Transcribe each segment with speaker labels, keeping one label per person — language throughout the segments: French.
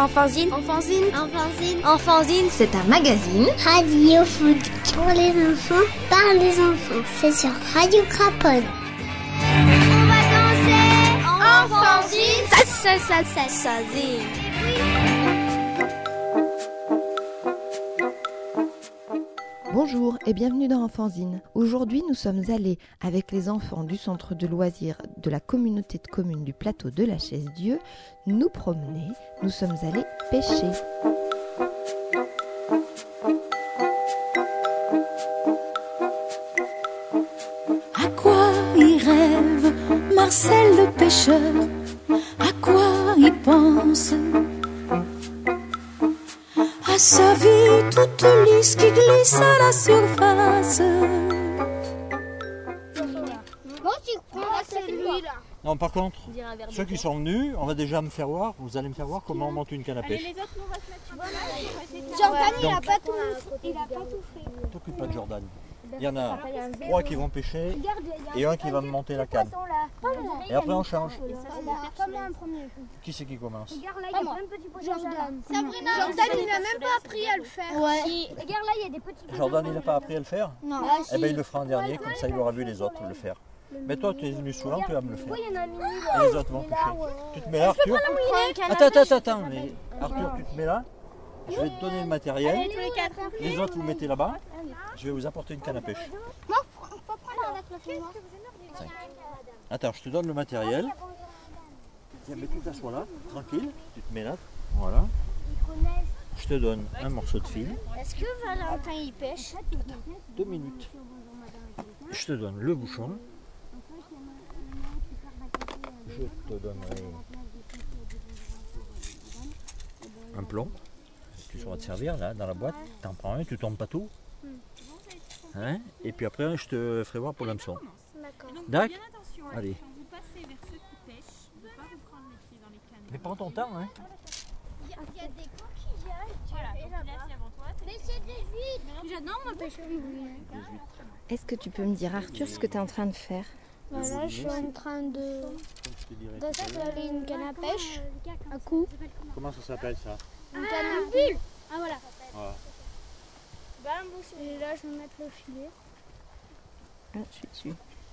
Speaker 1: Enfanzine.
Speaker 2: Enfanzine.
Speaker 1: Enfanzine. Enfanzine.
Speaker 3: C'est un magazine
Speaker 4: Radio Foot pour les enfants, par les enfants. C'est sur Radio Craponne.
Speaker 1: On va danser.
Speaker 2: Enfanzine.
Speaker 1: Sazine.
Speaker 3: Bonjour et bienvenue dans Enfanzine. Aujourd'hui, nous sommes allés avec les enfants du centre de loisirs de la communauté de communes du plateau de la Chaise-Dieu nous promener. Nous sommes allés pêcher.
Speaker 5: À quoi il rêve Marcel le pêcheur? À quoi il pense? À sa vie toute lisse qui glisse à la surface.
Speaker 6: Non, par contre, ceux qui sont venus, on va déjà me faire voir, vous allez me faire voir comment on monte une canne à pêche.
Speaker 2: Jordan, il a pas tout fait.
Speaker 6: T'occupe pas de Jordan. Il y en a 3 qui vont pêcher et un qui va me monter la canne. Et après on change. Qui c'est qui commence?
Speaker 2: Jordan. Jordan, il n'a même pas appris à le faire.
Speaker 1: Regarde là, il y a des petits.
Speaker 6: Jordan, il n'a pas appris à le faire?
Speaker 2: Non.
Speaker 6: Eh bien il le fera en dernier, comme ça il aura vu les autres le faire. Mais toi tu es venu souvent, tu vas me le faire. Et les autres vont pêcher. Tu te mets là, Arthur? Attends, mais Arthur, tu te mets là. Je vais te donner le matériel. Les autres vous mettez là-bas. Je vais vous apporter une canne à pêche. Attends, je te donne le matériel. Tiens, mais tu t'assois là, tranquille. Tu te mets là. Voilà. Je te donne un morceau de fil.
Speaker 1: Est-ce que Valentin y pêche?
Speaker 6: 2 minutes. Je te donne le bouchon. Je te donnerai un plomb. Tu sauras te servir là dans la boîte. T'en prends un, tu tombes pas tout. Hein? Et puis après, je te ferai voir pour l'hameçon. D'accord. Allez. Mais prends ton temps, hein.
Speaker 1: Il y a des coquillages. Mais c'est des huîtres.
Speaker 2: J'adore mon pêche.
Speaker 3: Est-ce que tu peux me dire, Arthur, ce que tu es en train de faire?
Speaker 2: Voilà, je suis en train d'installer une canne à pêche à coup.
Speaker 6: Comment ça s'appelle ça?
Speaker 2: Une canne à bulle. Ah voilà.
Speaker 6: Voilà.
Speaker 2: Et là, je vais mettre le filet.
Speaker 3: Ah, je suis dessus.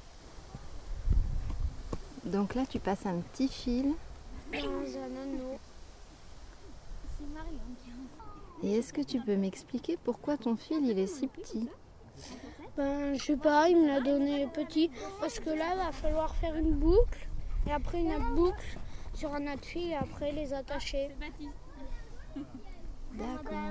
Speaker 3: Donc là, tu passes un petit fil.
Speaker 2: Dans un anneau.
Speaker 3: Et est-ce que tu peux m'expliquer pourquoi ton fil il est si petit?
Speaker 2: Je sais pas, il me l'a donné petit. Parce que là, il va falloir faire une boucle. Et après une autre boucle sur un autre fil. Et après les attacher.
Speaker 3: D'accord.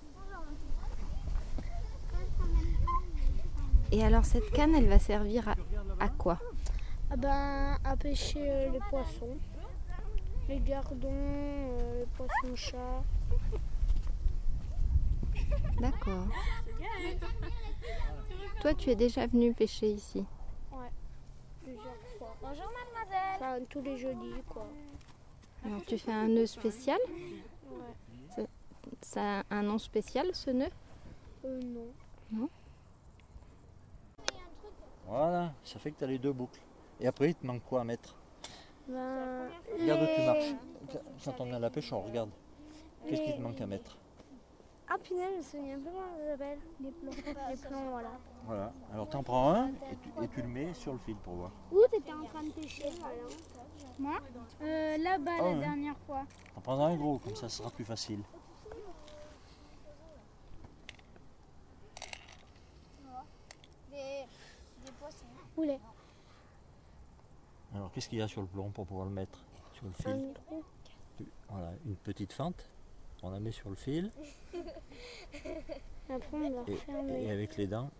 Speaker 3: Et alors cette canne, elle va servir à quoi?
Speaker 2: À pêcher les poissons, les gardons, les poissons-chats.
Speaker 3: D'accord. Toi, tu es déjà venu pêcher ici?
Speaker 2: Ouais, plusieurs fois.
Speaker 1: Bonjour mademoiselle.
Speaker 2: Enfin, tous les jeudis, quoi.
Speaker 3: Alors tu fais un nœud spécial?
Speaker 2: Ouais.
Speaker 3: Ça a un nom spécial, ce nœud?
Speaker 2: Non.
Speaker 3: Non?
Speaker 6: Voilà, ça fait que tu as les 2 boucles. Et après, il te manque quoi à mettre? Regarde où tu marches. Quand on est à la pêche, on regarde. Qu'est-ce qui te manque à mettre?
Speaker 2: Ah punaise, je me souviens plus comment ça s'appelle. Les plombs, voilà.
Speaker 6: Voilà, alors tu en prends un et tu le mets sur le fil pour voir.
Speaker 2: Où t'étais en train de pêcher, Moi Là-bas,
Speaker 6: Ah ouais.
Speaker 2: la dernière fois.
Speaker 6: En prends un gros, comme ça sera plus facile.
Speaker 1: Des poissons.
Speaker 2: Où les
Speaker 6: Alors qu'est-ce qu'il y a sur le plomb pour pouvoir le mettre sur le fil?
Speaker 2: Un trou.
Speaker 6: Voilà, une petite fente. On la met sur le fil
Speaker 2: Après, on va refermer.
Speaker 6: et avec les dents.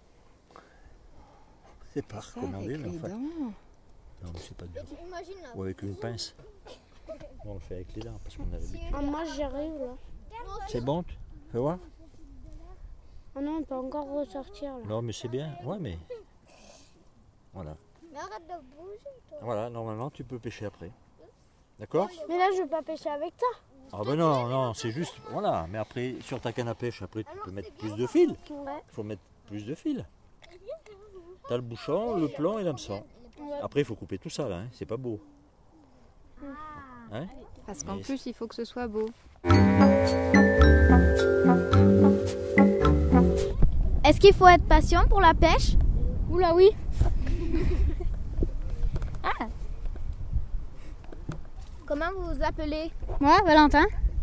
Speaker 6: C'est pas recommandé,
Speaker 3: Avec
Speaker 6: mais
Speaker 3: les
Speaker 6: enfin.
Speaker 3: dents.
Speaker 6: Non, mais c'est pas dur.
Speaker 1: Imagine là.
Speaker 6: Ou avec une pince. On le fait avec les dents parce qu'on a l'habitude.
Speaker 2: Ah, moi, j'arrive là.
Speaker 6: C'est bon? Fais voir?
Speaker 2: Ah non, on peut encore ressortir là.
Speaker 6: Non, mais c'est bien. Ouais, mais. Voilà.
Speaker 1: Mais arrête de bouger toi.
Speaker 6: Voilà, normalement tu peux pêcher après. D'accord?
Speaker 2: Mais là, je veux pas pêcher avec ça.
Speaker 6: Ah ben non, c'est juste. Voilà, mais après, sur ta canne à pêche, après tu peux mettre plus de fil.
Speaker 2: Ouais.
Speaker 6: Il faut mettre plus de fil. Tu as le bouchon, le plomb et l'hameçon. Après, il faut couper tout ça là, hein. C'est pas beau. Hein?
Speaker 3: Parce qu'en
Speaker 6: Mais
Speaker 3: plus, il faut que ce soit beau.
Speaker 1: Est-ce qu'il faut être patient pour la pêche?
Speaker 2: Oula oui.
Speaker 1: Ah. Comment vous vous appelez?
Speaker 2: Moi, Valentin.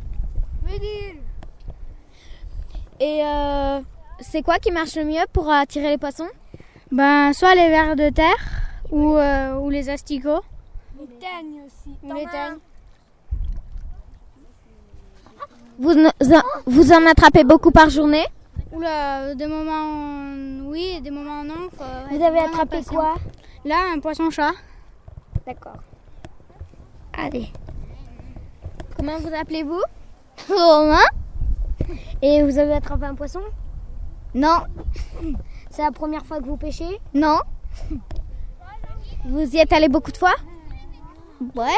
Speaker 1: Et c'est quoi qui marche le mieux pour attirer les poissons?
Speaker 2: Ben, soit les vers de terre ou les asticots.
Speaker 1: Les teignes aussi.
Speaker 2: Ou les teignes.
Speaker 1: Vous en attrapez beaucoup par journée?
Speaker 2: Oula, des moments oui et des moments non.
Speaker 1: Vous avez attrapé quoi?
Speaker 2: Là, un poisson-chat.
Speaker 1: D'accord. Allez. Comment vous appelez-vous?
Speaker 2: Romain.
Speaker 1: Et vous avez attrapé un poisson?
Speaker 2: Non.
Speaker 1: C'est la première fois que vous pêchez?
Speaker 2: Non.
Speaker 1: Vous y êtes allé beaucoup de fois?
Speaker 2: Ouais.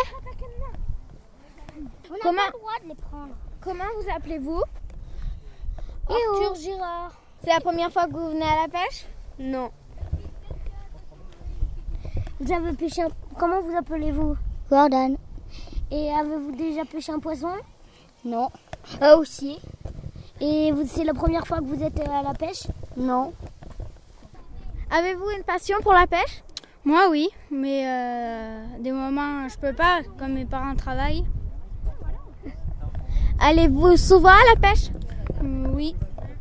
Speaker 1: Comment,
Speaker 2: le droit de les prendre.
Speaker 1: comment vous appelez-vous?
Speaker 2: Arthur Girard.
Speaker 1: C'est la première fois que vous venez à la pêche?
Speaker 2: Non.
Speaker 1: Vous avez pêché Comment vous appelez-vous?
Speaker 2: Jordan.
Speaker 1: Et avez-vous déjà pêché un poisson?
Speaker 2: Non.
Speaker 1: Aussi. Et c'est la première fois que vous êtes à la pêche?
Speaker 2: Non.
Speaker 1: Avez-vous une passion pour la pêche?
Speaker 2: Moi oui, mais des moments je peux pas, comme mes parents travaillent.
Speaker 1: Allez-vous souvent à la pêche?
Speaker 2: Oui.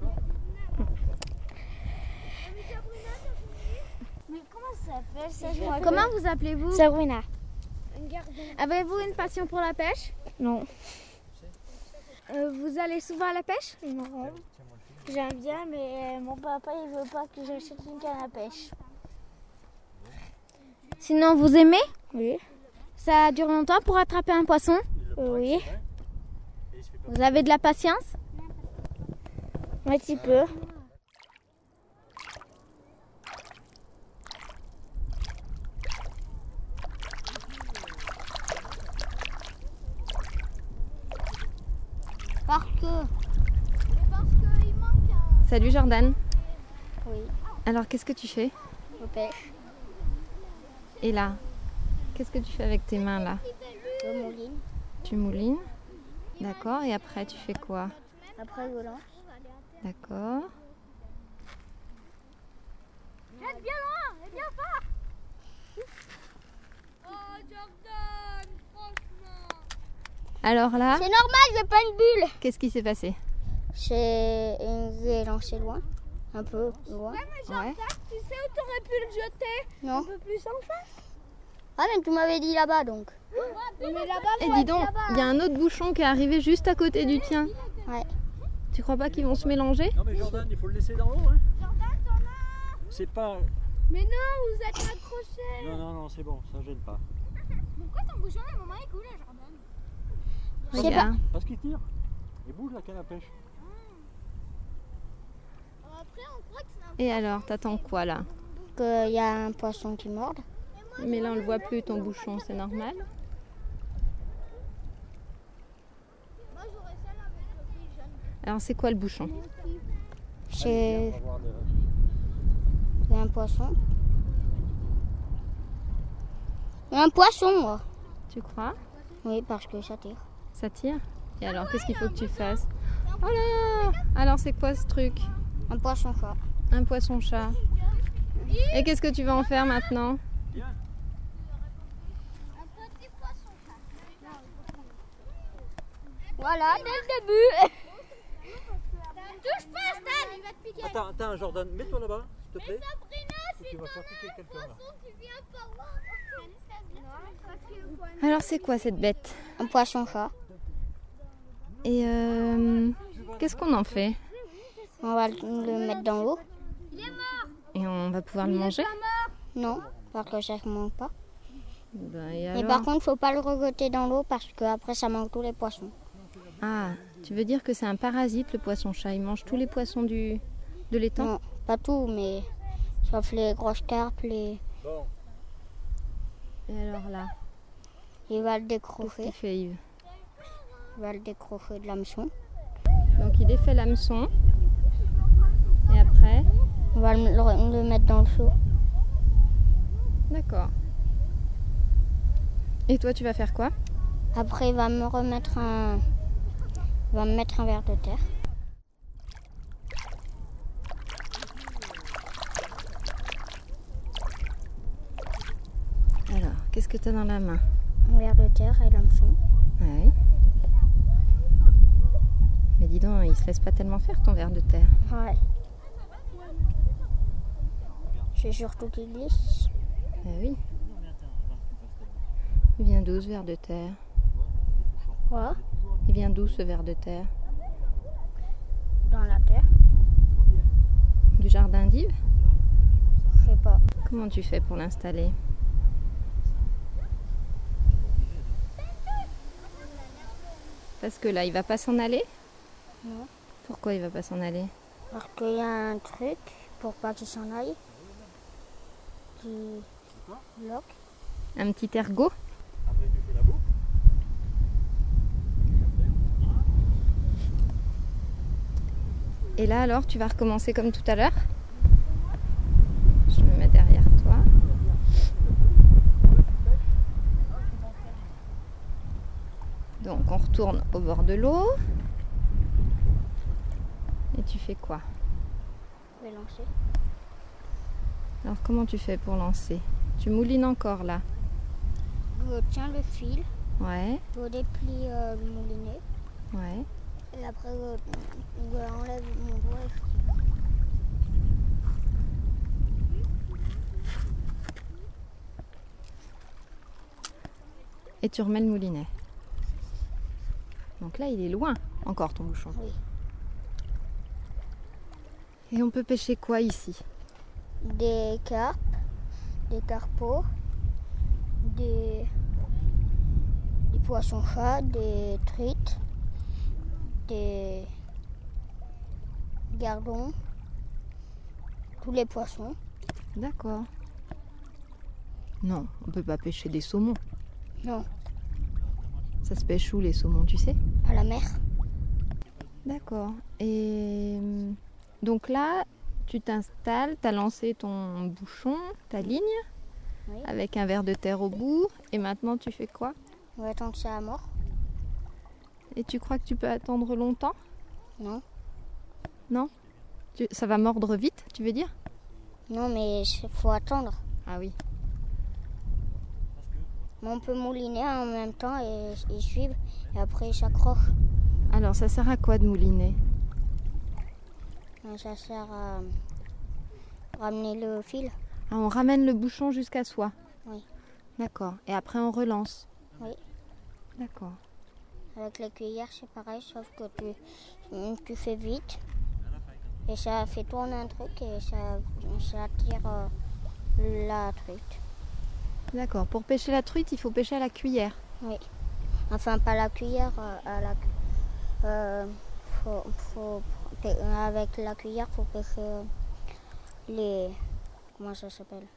Speaker 1: Mais comment ça s'appelle? Comment vous appelez-vous?
Speaker 2: Sabrina.
Speaker 1: Avez-vous une passion pour la pêche?
Speaker 2: Non.
Speaker 1: Vous allez souvent à la pêche?
Speaker 2: Non. J'aime bien, mais mon papa il veut pas que j'achète une canne à pêche.
Speaker 1: Sinon, vous aimez?
Speaker 2: Oui.
Speaker 1: Ça dure longtemps pour attraper un poisson?
Speaker 2: Oui.
Speaker 1: Vous avez de la patience?
Speaker 2: Un petit peu. Parce que
Speaker 1: il manque
Speaker 3: Salut Jordan.
Speaker 2: oui,
Speaker 3: Alors qu'est-ce que tu fais?
Speaker 2: je pêche.
Speaker 3: Et là, qu'est-ce que tu fais avec tes mains là?
Speaker 2: Je mouline.
Speaker 3: Tu moulines. D'accord. Et après tu fais quoi?
Speaker 2: Après je lance.
Speaker 3: D'accord.
Speaker 1: Jette bien loin et bien fort. Oh Jordan, franchement.
Speaker 3: Alors là,
Speaker 2: C'est normal, j'ai pas une bulle.
Speaker 3: qu'est-ce qui s'est passé?
Speaker 2: J'ai lancé loin. Un peu loin.
Speaker 3: Ouais.
Speaker 1: Tu sais où t'aurais pu le jeter?
Speaker 2: Non.
Speaker 1: Un peu plus en face.
Speaker 2: Ah mais tu m'avais dit là-bas donc.
Speaker 1: Mais là-bas,
Speaker 3: Et dis donc, il y a un autre bouchon qui est arrivé juste à côté du tien.
Speaker 2: Ouais.
Speaker 3: Tu crois pas qu'ils vont se mélanger?
Speaker 6: Non mais Jordan, il faut le laisser dans l'eau. Hein.
Speaker 1: Jordan, t'en as.
Speaker 6: C'est pas...
Speaker 1: Mais non, vous êtes accrochés.
Speaker 6: Non, c'est bon, ça gêne pas.
Speaker 1: Pourquoi ton bouchon à un moment est coulé, Jordan?
Speaker 3: Regarde.
Speaker 6: Parce qu'il tire. Il bouge la canne à pêche.
Speaker 1: Après, on croit que c'est un...
Speaker 3: Et alors, t'attends quoi là?
Speaker 2: Qu'il y a un poisson qui morde.
Speaker 3: Mais là on le voit plus ton bouchon, c'est normal.
Speaker 1: Moi, j'aurais celle avec le fil jaune.
Speaker 3: Alors c'est quoi le bouchon?
Speaker 2: C'est
Speaker 6: On va voir le...
Speaker 2: il y a un poisson. Il y a un poisson moi.
Speaker 3: Tu crois?
Speaker 2: Oui, parce que ça tire.
Speaker 3: Ça tire? Et alors qu'est-ce qu'il faut que tu fasses? Oh là! Alors c'est quoi ce truc?
Speaker 2: Un poisson chat.
Speaker 3: Un poisson-chat. Et qu'est-ce que tu vas en faire maintenant?
Speaker 2: Voilà, dès le début.
Speaker 1: Touche pas, Stan, il va te piquer.
Speaker 6: Attends, Jordan, mets-toi là-bas, s'il te plaît.
Speaker 1: Sabrina,
Speaker 6: Et tu vas faire piquer quelqu'un là.
Speaker 1: tu viens par là.
Speaker 3: Alors c'est quoi cette bête?
Speaker 2: Un poisson chat.
Speaker 3: Et qu'est-ce qu'on en fait?
Speaker 2: On va le mettre dans l'eau.
Speaker 3: Et on va pouvoir le manger?
Speaker 2: Non, parce que ça ne mange pas.
Speaker 3: Ben, et
Speaker 2: Et
Speaker 3: alors?
Speaker 2: par contre, il ne faut pas le rejeter dans l'eau parce qu'après ça mange tous les poissons.
Speaker 3: Ah, tu veux dire que c'est un parasite le poisson-chat? Il mange tous les poissons de l'étang?
Speaker 2: Non, pas tout, mais sauf les grosses carpes, les...
Speaker 6: Bon,
Speaker 3: Et alors là,
Speaker 2: il va le
Speaker 3: qu'est-ce
Speaker 2: décrocher.
Speaker 3: qu'il fait Yves?
Speaker 2: Il va le décrocher de l'hameçon.
Speaker 3: Donc il défait l'hameçon. Et après?
Speaker 2: On va le mettre dans le seau.
Speaker 3: D'accord. Et toi tu vas faire quoi?
Speaker 2: Après, il va me remettre
Speaker 1: On va me mettre un ver de terre.
Speaker 3: Alors, qu'est-ce que tu as dans la main?
Speaker 1: Un ver de terre et l'hameçon.
Speaker 3: Oui. Mais dis donc, il se laisse pas tellement faire ton ver de terre.
Speaker 1: Ouais. C'est surtout qu'il glisse.
Speaker 3: Ah oui. Il vient d'où ce ver de terre?
Speaker 1: Quoi?
Speaker 3: Il vient d'où ce ver de terre?
Speaker 1: Dans la terre.
Speaker 3: Du jardin d'Yves?
Speaker 1: Je sais pas.
Speaker 3: Comment tu fais pour l'installer? Parce que là, il va pas s'en aller?
Speaker 1: Non.
Speaker 3: Pourquoi il va pas s'en aller?
Speaker 1: Parce qu'il y a un truc pour pas qu'il s'en aille. Qui bloque.
Speaker 3: Un petit ergot? Et là alors, tu vas recommencer comme tout à l'heure? Je me mets derrière toi. Donc on retourne au bord de l'eau. Et tu fais quoi?
Speaker 1: Je vais lancer.
Speaker 3: Alors comment tu fais pour lancer? Tu moulines encore là?
Speaker 1: Je tiens le fil.
Speaker 3: Ouais,
Speaker 1: Je déplie le moulinet.
Speaker 3: ouais.
Speaker 1: Et après, je enlève mon doigt et je tire.
Speaker 3: Et tu remets le moulinet. Donc là, il est loin encore ton bouchon.
Speaker 1: Oui.
Speaker 3: Et on peut pêcher quoi ici?
Speaker 1: Des carpes, des carpeaux, des poissons-chats, des truites, des gardons, tous les poissons.
Speaker 3: D'accord. Non, on peut pas pêcher des saumons.
Speaker 1: Non,
Speaker 3: Ça se pêche où les saumons, tu sais?
Speaker 1: à la mer.
Speaker 3: D'accord. Et donc là, tu t'installes, tu as lancé ton bouchon, ta ligne,
Speaker 1: Oui.
Speaker 3: avec un ver de terre au bout. Et maintenant, tu fais quoi?
Speaker 1: On va attendre que ça mort.
Speaker 3: Et tu crois que tu peux attendre longtemps?
Speaker 1: Non.
Speaker 3: Non? Ça va mordre vite, tu veux dire?
Speaker 1: Non, mais il faut attendre.
Speaker 3: Ah oui.
Speaker 1: Mais on peut mouliner en même temps et suivre. Et après, il s'accroche.
Speaker 3: Alors, ça sert à quoi de mouliner?
Speaker 1: Ça sert à ramener le fil.
Speaker 3: Ah, on ramène le bouchon jusqu'à soi?
Speaker 1: Oui.
Speaker 3: D'accord. Et après, on relance?
Speaker 1: Oui.
Speaker 3: D'accord.
Speaker 1: Avec la cuillère, c'est pareil, sauf que tu fais vite. Et ça fait tourner un truc et ça attire la truite.
Speaker 3: D'accord. Pour pêcher la truite, il faut pêcher à la cuillère.
Speaker 1: Oui. Enfin, pas la cuillère, avec la cuillère, faut pêcher les... Comment ça s'appelle?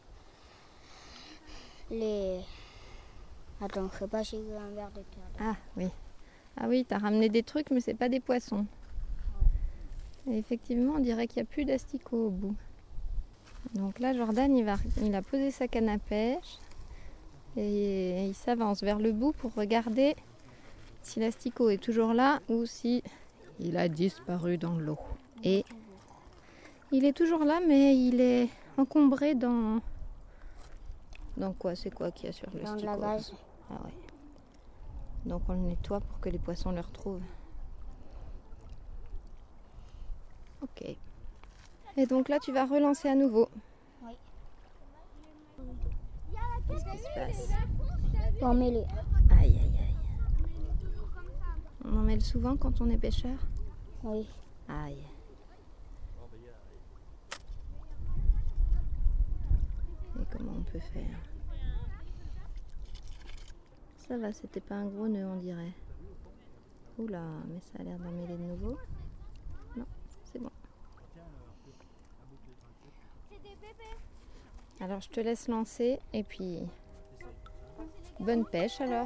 Speaker 1: Les... Attends, je sais pas si j'ai un ver de terre.
Speaker 3: Ah oui. Ah oui, t'as ramené des trucs, mais c'est pas des poissons. Et effectivement, on dirait qu'il n'y a plus d'asticots au bout. Donc là, Jordan, il a posé sa canne à pêche et il s'avance vers le bout pour regarder si l'asticot est toujours là ou si il a disparu dans l'eau. Et il est toujours là, mais il est encombré dans... Dans quoi? C'est quoi qu'il y a sur l'asticot?
Speaker 1: Dans de la vase.
Speaker 3: Ah ouais. Donc on le nettoie pour que les poissons le retrouvent. Ok. Et donc là, tu vas relancer à nouveau.
Speaker 1: Oui.
Speaker 3: Qu'est-ce qui se passe?
Speaker 1: Pour en mêler.
Speaker 3: Aïe, aïe, aïe. On en mêle souvent quand on est pêcheur?
Speaker 1: Oui.
Speaker 3: Aïe. Et comment on peut faire? Ça va, c'était pas un gros nœud, on dirait. Oula, mais ça a l'air d'en mêler de nouveau. Non, c'est bon. Alors, je te laisse lancer et puis bonne pêche alors.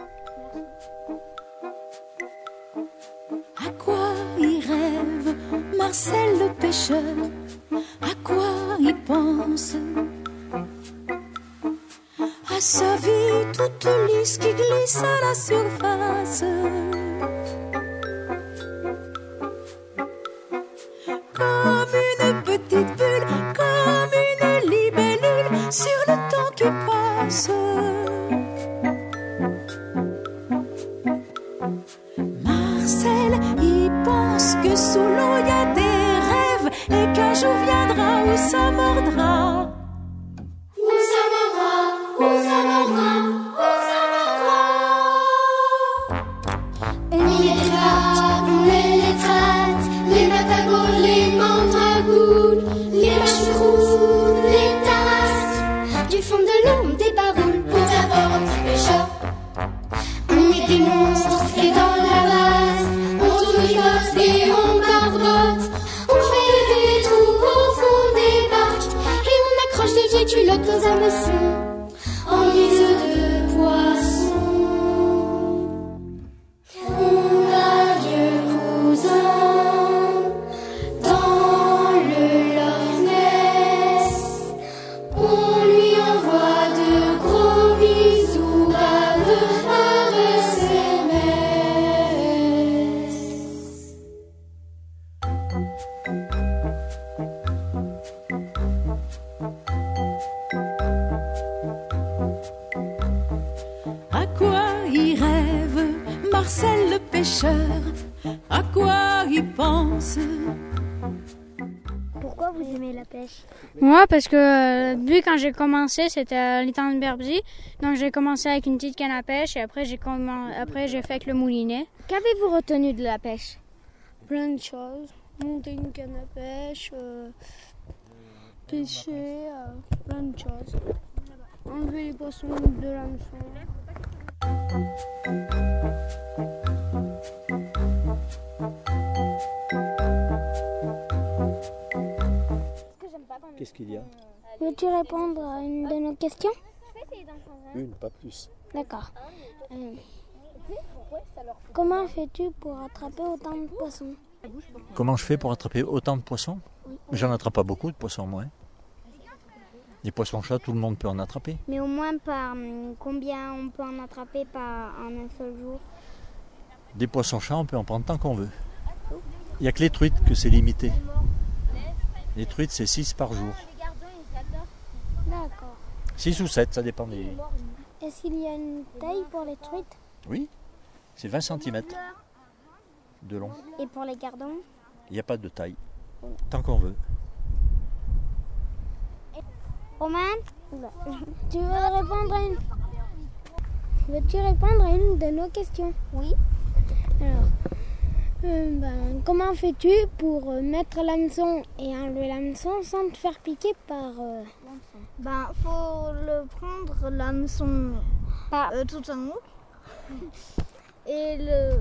Speaker 5: À quoi il rêve Marcel le pêcheur? À quoi il pense? À sa vie toute lisse qui glisse à la surface.
Speaker 4: du fond de l'eau, on débaroule pour d'abord un petit pêcheur. On est des monstres et dans la vase, on tournicote et on barbote. On fait des trous au fond des barques et on accroche des vieilles culottes aux hameçons en guise de poisson. On a un vieux cousin dans le Loch Ness. On lui envoie de gros bisous baveux par SMS.
Speaker 5: À quoi il rêve Marcel le pêcheur? À quoi il pense?
Speaker 1: Pourquoi vous aimez la pêche?
Speaker 2: Moi, parce que vu quand j'ai commencé, c'était à l'étang de Berbzy. Donc j'ai commencé avec une petite canne à pêche et après j'ai fait avec le moulinet.
Speaker 1: Qu'avez-vous retenu de la pêche?
Speaker 2: Plein de choses. Monter une canne à pêche, pêcher, plein de choses. Enlever les poissons de l'hameçon.
Speaker 6: Qu'est-ce qu'il y a?
Speaker 4: Veux-tu répondre à une de nos questions?
Speaker 6: Une, pas plus.
Speaker 4: D'accord. Comment fais-tu pour attraper autant de poissons?
Speaker 6: Comment je fais pour attraper autant de poissons? J'en attrape pas beaucoup de poissons, moi. Les poissons-chats, tout le monde peut en attraper.
Speaker 1: Mais au moins par combien on peut en attraper par en un seul jour?
Speaker 6: Des poissons-chats, on peut en prendre tant qu'on veut. Il n'y a que les truites que c'est limité. Les truites, c'est 6 par jour.
Speaker 4: D'accord.
Speaker 6: 6 ou 7, ça dépend des...
Speaker 4: Est-ce qu'il y a une taille pour les truites?
Speaker 6: Oui, c'est 20 cm de long.
Speaker 1: Et pour les gardons?
Speaker 6: Il n'y a pas de taille, tant qu'on veut.
Speaker 1: Romain?
Speaker 4: Tu veux répondre à une... Veux-tu répondre à une de nos questions?
Speaker 1: Oui.
Speaker 4: Alors, comment fais-tu pour mettre l'hameçon et enlever l'hameçon sans te faire piquer par...
Speaker 1: Faut le prendre l'hameçon tout en haut. Et le...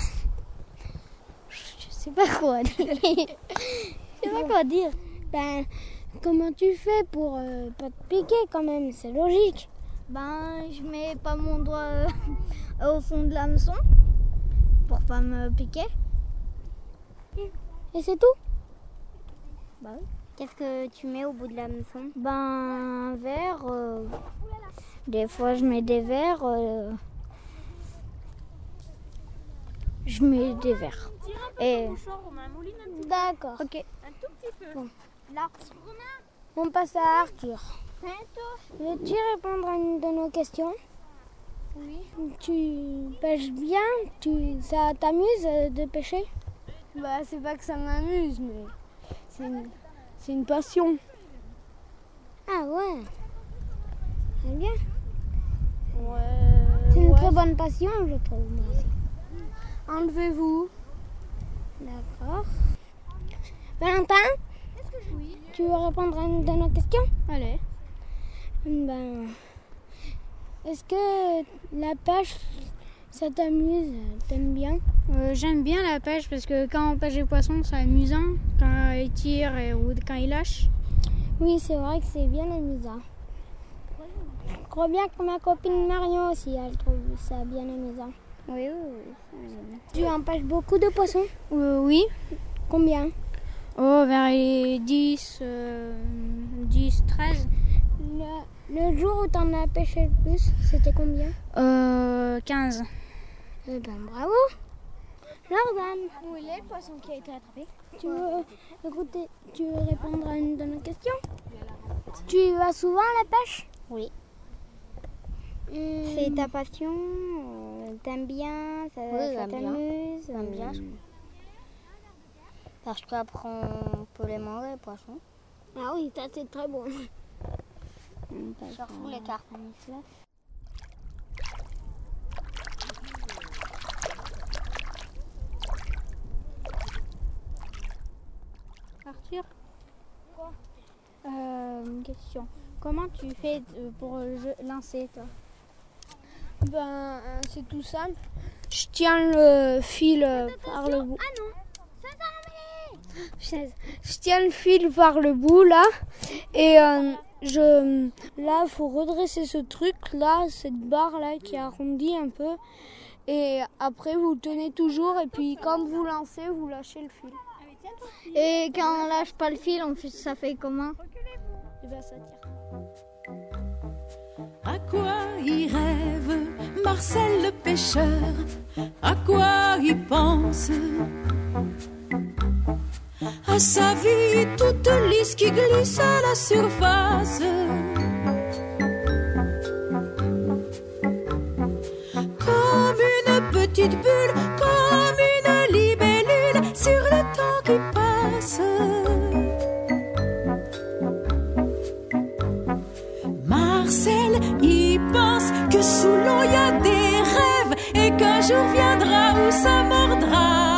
Speaker 4: Je sais pas quoi dire. Je sais pas quoi dire. Comment tu fais pour pas te piquer quand même? C'est logique.
Speaker 1: Je mets pas mon doigt au fond de l'hameçon pour pas me piquer.
Speaker 4: Et c'est tout?
Speaker 1: Oui. Qu'est-ce que tu mets au bout de l'hameçon?
Speaker 2: Un verre. Des fois je mets des verres. Je mets des verres. Et...
Speaker 4: D'accord.
Speaker 2: Ok.
Speaker 1: Un tout petit peu.
Speaker 4: Bon.
Speaker 1: Là.
Speaker 4: On passe à Arthur. Veux-tu répondre à une de nos questions?
Speaker 2: Oui.
Speaker 4: Tu pêches bien? Ça t'amuse de pêcher?
Speaker 2: C'est pas que ça m'amuse, mais c'est une passion.
Speaker 4: Ah ouais. C'est bien.
Speaker 2: Ouais.
Speaker 4: C'est une très bonne passion, je trouve, moi aussi.
Speaker 2: Enlevez-vous.
Speaker 4: D'accord. Valentin?
Speaker 2: Oui.
Speaker 4: Tu veux répondre à une de nos questions?
Speaker 2: Allez.
Speaker 4: Est-ce que la pêche, ça t'amuse? T'aimes bien?
Speaker 2: J'aime bien la pêche parce que quand on pêche les poissons, c'est amusant. Quand ils tirent ou quand ils lâchent.
Speaker 4: Oui, c'est vrai que c'est bien amusant. Je crois bien que ma copine Marion aussi, elle trouve ça bien amusant.
Speaker 1: Oui.
Speaker 4: Tu en pêches beaucoup de poissons?
Speaker 2: Oui.
Speaker 4: Combien?
Speaker 2: Vers les 10, 13.
Speaker 4: Le jour où tu en as pêché le plus, c'était combien?
Speaker 2: 15.
Speaker 4: Bravo. Jordan.
Speaker 1: Où il est le poisson qui a été attrapé?
Speaker 4: Tu veux répondre à une de nos questions? Tu vas souvent à la pêche?
Speaker 1: Oui. C'est ta passion? T'aimes bien? Ça t'amuse? J'aime bien. Parce qu'après on peut les manger les poissons.
Speaker 4: Ah oui, ça c'est très bon.
Speaker 1: Surtout les carpes.
Speaker 2: Arthur? Quoi? Une question. Comment tu fais pour lancer, toi? Ben, c'est tout simple. Je tiens le fil par le bout. Ah non, je tiens le fil par le bout là, et là, faut redresser ce truc là, cette barre là qui arrondit un peu, et après vous tenez toujours, et puis quand vous lancez, vous lâchez le fil.
Speaker 1: Et quand on lâche pas le fil, ça fait comment?
Speaker 2: Et ben ça tire.
Speaker 5: À quoi il rêve Marcel le pêcheur? À quoi il pense? À sa vie toute lisse qui glisse à la surface. Comme une petite bulle, comme une libellule sur le temps qui passe. Marcel y pense que sous l'eau y a des rêves et qu'un jour viendra où ça mordra.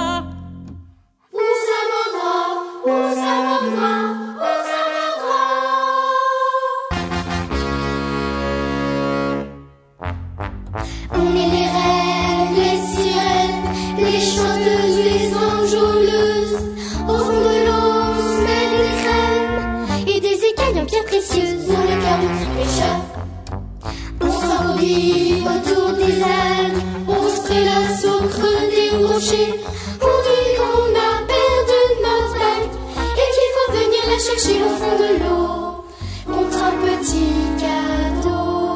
Speaker 4: On est les reines, les sirènes, les chanteuses, les enjôleuses. Au fond de l'eau, on se met des crèmes et des écailles en pierre précieuse. Dans le cœur du petit pêcheur, on s'enrobille autour des algues, on se prélasse au creux des rochers. On dit qu'on a perdu notre bague et qu'il faut venir la chercher au fond de l'eau contre un petit cadeau.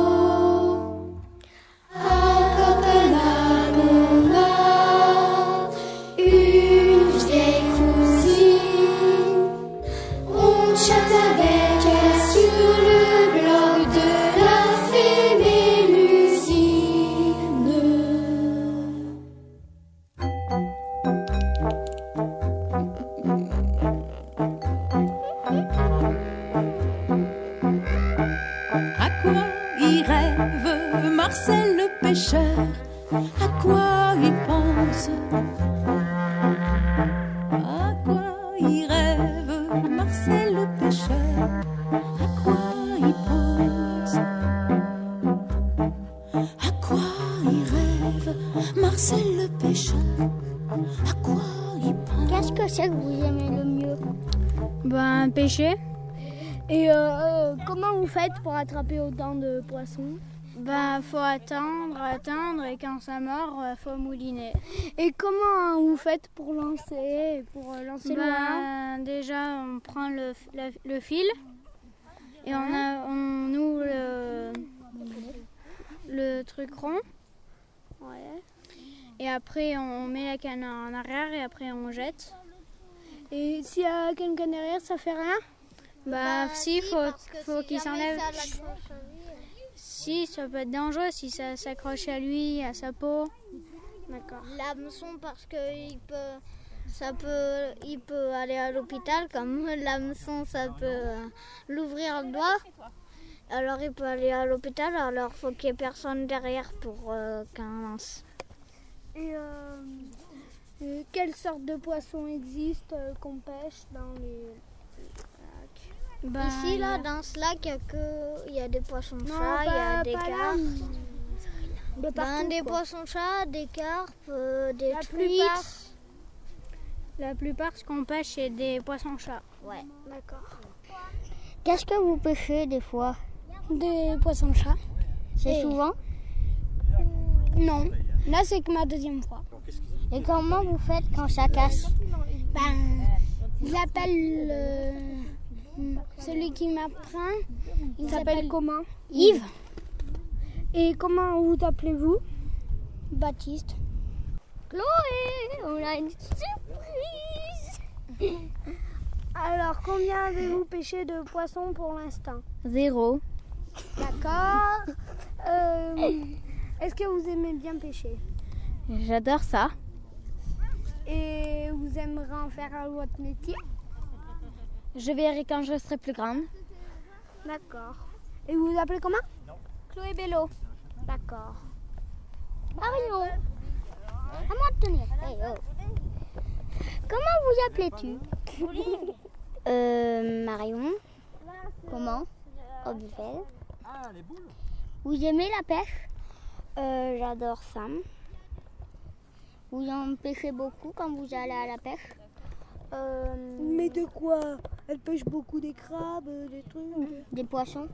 Speaker 5: Marcel le pêcheur, à quoi il pense? À quoi il rêve Marcel le pêcheur? À quoi il pense? À quoi il rêve Marcel le pêcheur? À quoi il pense?
Speaker 1: Qu'est-ce que c'est que vous aimez le mieux?
Speaker 2: Ben, pêcher. Et comment vous faites pour attraper autant de poissons? Ben, faut attendre, et quand ça mord, faut mouliner. Et comment vous faites pour lancer loin? Déjà, on prend le fil et on ouvre le truc rond. Ouais. Et après, on met la canne en arrière et après, on jette. Et s'il y a la canne derrière, ça fait rien? Bah, si, faut qu'il s'enlève. Si, ça peut être dangereux si ça s'accroche à lui, à sa peau. D'accord.
Speaker 1: L'hameçon, parce que il peut aller à l'hôpital, comme l'hameçon, ça peut l'ouvrir le doigt. Alors il peut aller à l'hôpital, alors il faut qu'il n'y ait personne derrière pour qu'un lance.
Speaker 2: Et quelle sorte de poisson existe qu'on pêche dans les lacs?
Speaker 1: Ben, ici, là, dans ce lac, il y a des poissons-chats, il y a des carpes. Des poissons-chats, des carpes, des truites.
Speaker 2: La plupart, ce qu'on pêche, c'est des poissons-chats.
Speaker 1: Ouais.
Speaker 2: D'accord.
Speaker 1: Qu'est-ce que vous pêchez des fois?
Speaker 2: Des poissons-chats.
Speaker 1: C'est souvent?
Speaker 2: Non. Là, c'est que ma deuxième fois.
Speaker 1: Et comment vous faites quand ça casse?
Speaker 2: Ben, j'appelle celui qui m'apprend. Il s'appelle comment?
Speaker 1: Yves.
Speaker 2: Et comment vous appelez-vous?
Speaker 1: Baptiste. Chloé, on a une surprise.
Speaker 2: Alors, combien avez-vous pêché de poissons pour l'instant?
Speaker 1: 0.
Speaker 2: D'accord. Est-ce que vous aimez bien pêcher?
Speaker 1: J'adore ça.
Speaker 2: Et vous aimeriez en faire votre métier?
Speaker 1: Je verrai quand je serai plus grande.
Speaker 2: D'accord. Et vous vous appelez comment?
Speaker 1: Chloé Bello.
Speaker 2: D'accord.
Speaker 1: Marion. À moi de tenir. Hey, oh. Comment vous appelez-tu? Marion. Comment? Robuffel.
Speaker 6: Ah, les boules.
Speaker 1: Vous aimez la pêche?
Speaker 2: J'adore ça.
Speaker 1: Vous en pêchez beaucoup quand vous allez à la pêche?
Speaker 2: Mais de quoi? Elle pêche beaucoup des crabes, des trucs.
Speaker 1: Des poissons?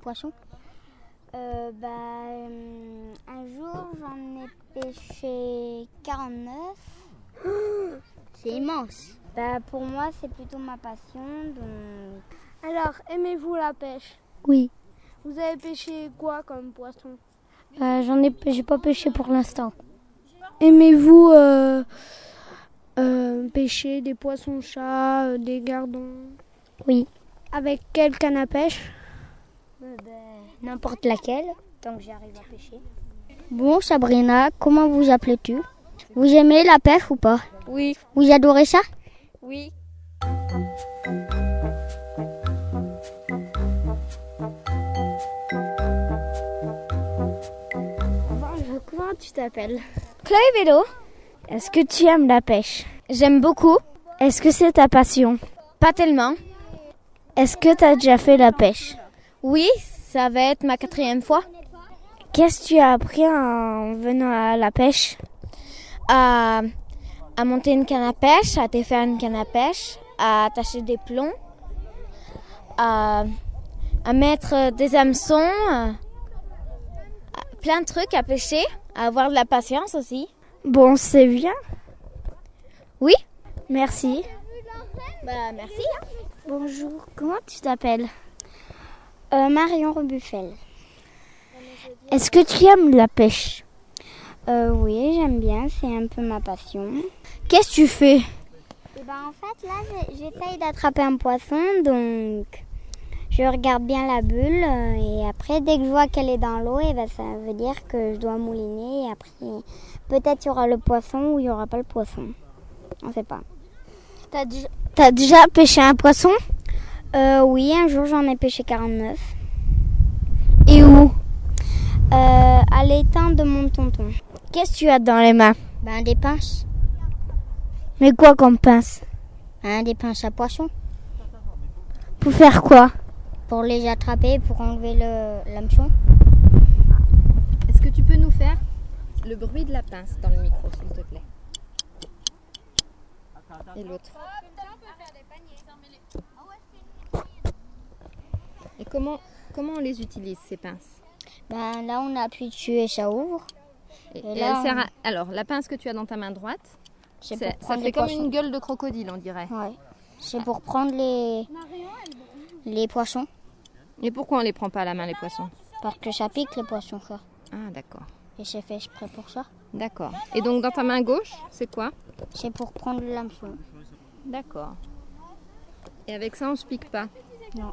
Speaker 2: Un jour, j'en ai pêché 49.
Speaker 1: C'est immense.
Speaker 2: Pour moi, c'est plutôt ma passion. Donc... Alors, aimez-vous la pêche?
Speaker 1: Oui.
Speaker 2: Vous avez pêché quoi comme poisson?
Speaker 1: J'ai pas pêché pour l'instant.
Speaker 2: Aimez-vous pêcher des poissons-chats, des gardons?
Speaker 1: Oui.
Speaker 2: Avec quelle canne à pêche?
Speaker 1: N'importe laquelle, tant que j'arrive à pêcher. Bon, Sabrina, comment vous appelles-tu? Vous aimez la pêche ou pas?
Speaker 2: Oui.
Speaker 1: Vous adorez ça?
Speaker 2: Oui. Bonjour, comment tu t'appelles?
Speaker 1: Chloé Vélo.
Speaker 2: Est-ce que tu aimes la pêche?
Speaker 1: J'aime beaucoup.
Speaker 2: Est-ce que c'est ta passion?
Speaker 1: Pas tellement.
Speaker 2: Est-ce que tu as déjà fait la pêche?
Speaker 1: Oui, ça va être ma 4e fois.
Speaker 2: Qu'est-ce que tu as appris en venant à la pêche?
Speaker 1: À monter une canne à pêche, à défaire une canne à pêche, à attacher des plombs, à mettre des hameçons, plein de trucs à pêcher, à avoir de la patience aussi.
Speaker 2: Bon, c'est bien.
Speaker 1: Oui.
Speaker 2: Merci.
Speaker 1: Merci.
Speaker 2: Bonjour, comment tu t'appelles?
Speaker 1: Marion Robuffel.
Speaker 2: Est-ce que tu aimes la pêche?
Speaker 1: Oui, j'aime bien, c'est un peu ma passion.
Speaker 2: Qu'est-ce que tu fais?
Speaker 1: En fait, là, j'essaye d'attraper un poisson, donc je regarde bien la bulle et après, dès que je vois qu'elle est dans l'eau, ça veut dire que je dois mouliner et après, peut-être il y aura le poisson ou il n'y aura pas le poisson. On ne sait pas.
Speaker 2: T'as déjà pêché un poisson?
Speaker 1: Oui, un jour, j'en ai pêché 49.
Speaker 2: Et où?
Speaker 1: À l'étang de mon tonton.
Speaker 2: Qu'est-ce que tu as dans les mains?
Speaker 1: Des pinces.
Speaker 2: Mais quoi comme pince?
Speaker 1: Des pinces à poisson.
Speaker 2: Pour faire quoi?
Speaker 1: Pour les attraper, pour enlever l'hameçon.
Speaker 3: Est-ce que tu peux nous faire le bruit de la pince dans le micro, s'il te plaît? Et l'autre. Et comment on les utilise, ces pinces?
Speaker 1: Là, on appuie dessus et ça ouvre.
Speaker 3: Et
Speaker 1: là,
Speaker 3: elle sert à... Alors, la pince que tu as dans ta main droite, ça fait comme une gueule de crocodile, on dirait.
Speaker 1: Ouais. C'est pour prendre les poissons.
Speaker 3: Et pourquoi on les prend pas à la main, les poissons?
Speaker 1: Parce que ça pique les poissons, ça.
Speaker 3: Ah, d'accord.
Speaker 1: Et c'est fait exprès pour ça.
Speaker 3: D'accord. Et donc, dans ta main gauche, c'est quoi?
Speaker 1: C'est pour prendre l'hameçon.
Speaker 3: D'accord. Et avec ça, on se pique pas?
Speaker 1: Non.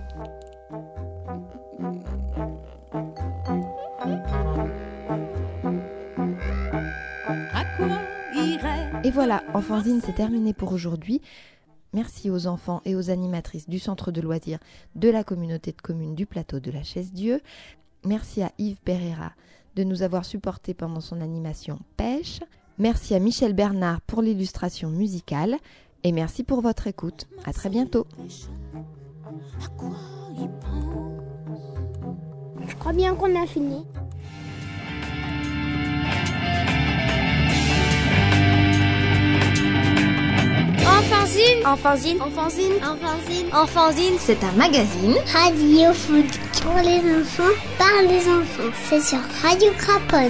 Speaker 3: Et voilà, Enfanzine, c'est terminé pour aujourd'hui. Merci aux enfants et aux animatrices du centre de loisirs de la communauté de communes du plateau de la Chaise-Dieu. Merci à Yves Pereira de nous avoir supportés pendant son animation Pêche. Merci à Michel Bernard pour l'illustration musicale. Et merci pour votre écoute. À très bientôt.
Speaker 2: Je crois bien qu'on a fini.
Speaker 3: Enfanzine, c'est un magazine
Speaker 4: Radio-foot pour les enfants, par les enfants. C'est sur Radio Craponne.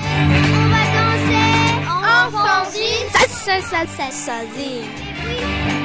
Speaker 2: On va danser. Enfanzine. Ça.